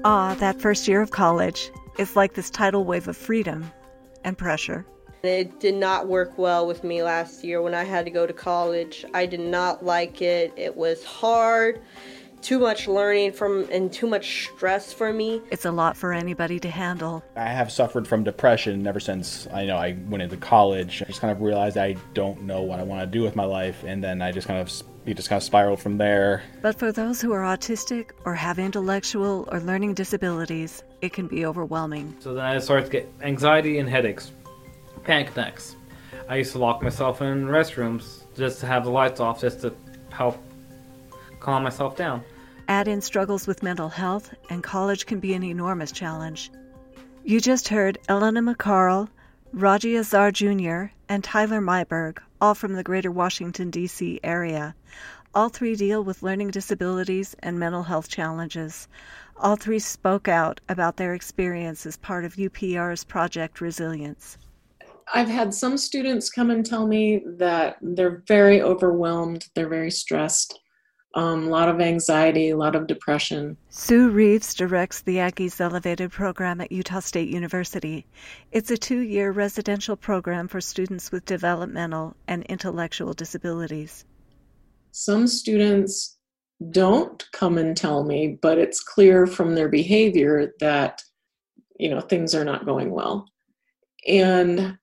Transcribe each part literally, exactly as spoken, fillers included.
Ah, that first year of college is like this tidal wave of freedom and pressure. It did not work well with me last year when I had to go to college. I did not like it. It was hard, too much learning from and too much stress for me. It's a lot for anybody to handle. I have suffered from depression ever since I know I went into college. I just kind of realized I don't know what I want to do with my life, and then I just kind of it just kind of spiraled from there. But for those who are autistic or have intellectual or learning disabilities, it can be overwhelming. So then I started to get anxiety and headaches, panic attacks. I used to lock myself in restrooms just to have the lights off, just to help calm myself down. Add in struggles with mental health, and college can be an enormous challenge. You just heard Elena McCarl, Raji Azar Junior, and Tyler Myberg, all from the greater Washington, D C area. All three deal with learning disabilities and mental health challenges. All three spoke out about their experience as part of U P R's Project Resilience. I've had some students come and tell me that they're very overwhelmed, they're very stressed, um, a lot of anxiety, a lot of depression. Sue Reeves directs the Aggies Elevated program at Utah State University. It's a two-year residential program for students with developmental and intellectual disabilities. Some students don't come and tell me, but it's clear from their behavior that, you know, things are not going well. And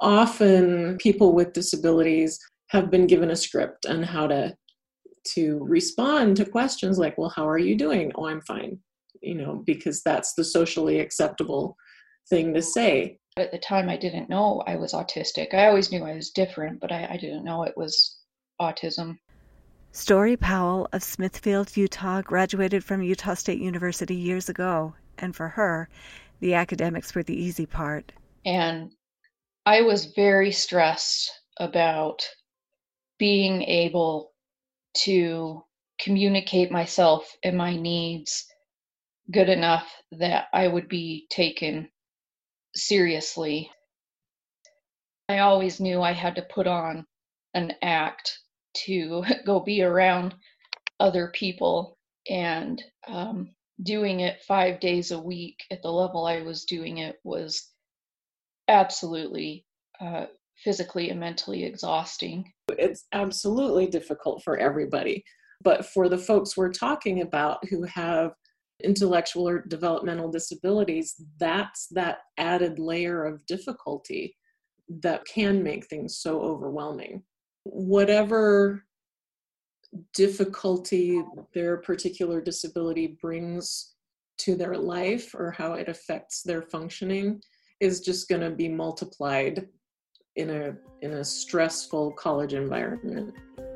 often people with disabilities have been given a script on how to to respond to questions like, well, how are you doing? Oh, I'm fine. You know, because that's the socially acceptable thing to say. At the time, I didn't know I was autistic. I always knew I was different, but I, I didn't know it was autism. Story Powell of Smithfield, Utah, graduated from Utah State University years ago, and for her, the academics were the easy part. And I was very stressed about being able to communicate myself and my needs good enough that I would be taken seriously. I always knew I had to put on an act to go be around other people, and um, doing it five days a week at the level I was doing it was absolutely uh, physically and mentally exhausting. It's absolutely difficult for everybody, but for the folks we're talking about who have intellectual or developmental disabilities, that's that added layer of difficulty that can make things so overwhelming. Whatever difficulty their particular disability brings to their life or how it affects their functioning is just going to be multiplied in a in a stressful college environment.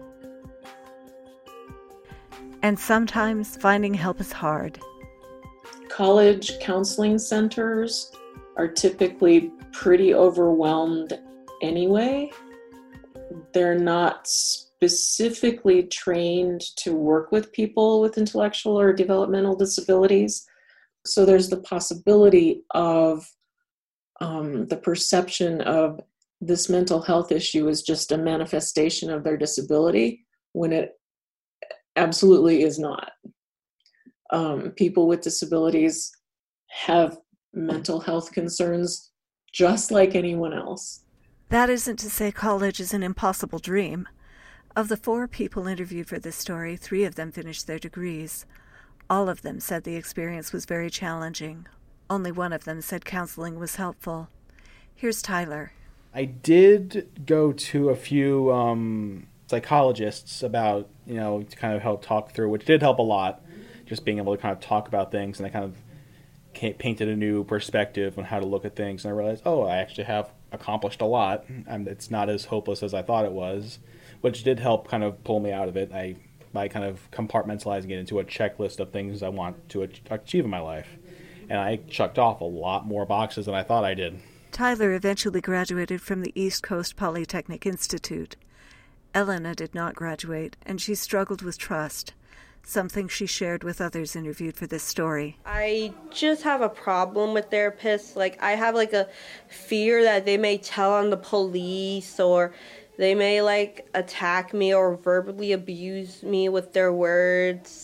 And sometimes finding help is hard. College counseling centers are typically pretty overwhelmed anyway. They're not specifically trained to work with people with intellectual or developmental disabilities. So there's the possibility of um, the perception of this mental health issue is just a manifestation of their disability when it absolutely is not. Um, people with disabilities have mental health concerns just like anyone else. That isn't to say college is an impossible dream. Of the four people interviewed for this story, three of them finished their degrees. All of them said the experience was very challenging. Only one of them said counseling was helpful. Here's Tyler. I did go to a few um, psychologists about, you know, to kind of help talk through, which did help a lot, just being able to kind of talk about things, and I kind of painted a new perspective on how to look at things, and I realized, oh, I actually have accomplished a lot, and it's not as hopeless as I thought it was, which did help kind of pull me out of it. I by kind of compartmentalizing it into a checklist of things I want to achieve in my life, and I checked off a lot more boxes than I thought I did. Tyler eventually graduated from the East Coast Polytechnic Institute. Elena did not graduate, and she struggled with trust, something she shared with others interviewed for this story. I just have a problem with therapists. Like, I have like a fear that they may tell on the police, or they may like attack me or verbally abuse me with their words.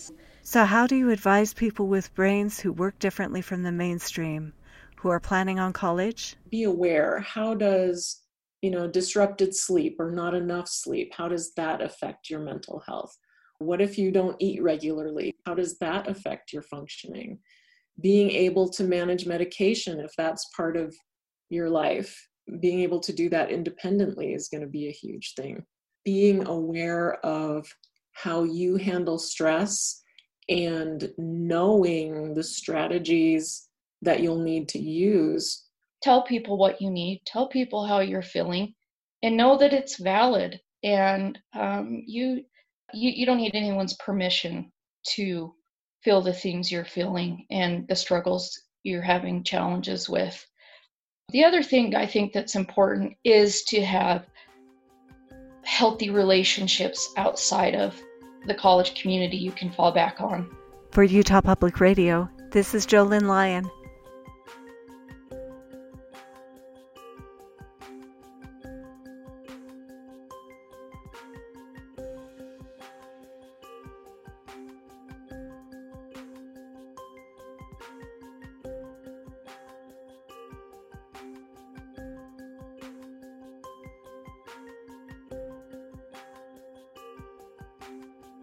So how do you advise people with brains who work differently from the mainstream, who are planning on college? Be aware. How does, you know, disrupted sleep or not enough sleep, how does that affect your mental health? What if you don't eat regularly? How does that affect your functioning? Being able to manage medication, if that's part of your life, being able to do that independently is going to be a huge thing. Being aware of how you handle stress and knowing the strategies that you'll need to use. Tell people what you need, tell people how you're feeling, and know that it's valid. And um, you, you you don't need anyone's permission to feel the things you're feeling and the struggles you're having challenges with. The other thing I think that's important is to have healthy relationships outside of the college community you can fall back on. For Utah Public Radio, this is JoLynn Lyon.